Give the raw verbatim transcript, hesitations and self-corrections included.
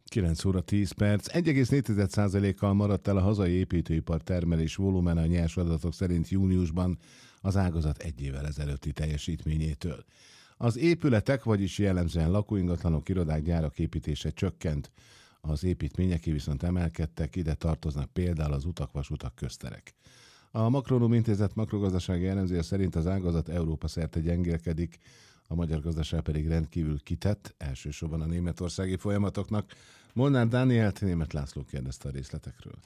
kilenc óra tíz perc. egy egész négy százalékkal maradt el a hazai építőipar termelés volumene a nyers adatok szerint júniusban az ágazat egy évvel ezelőtti teljesítményétől. Az épületek, vagyis jellemzően lakóingatlanok, irodák, gyárak építése csökkent. Az építményeké viszont emelkedtek, ide tartoznak például az utak, vasutak, közterek. A Makronum Intézet makrogazdasági elemzése szerint az ágazat Európa szerte gyengélkedik, a magyar gazdaság pedig rendkívül kitett, elsősorban a németországi folyamatoknak. Molnár Dánielt Németh László kérdezte a részletekről.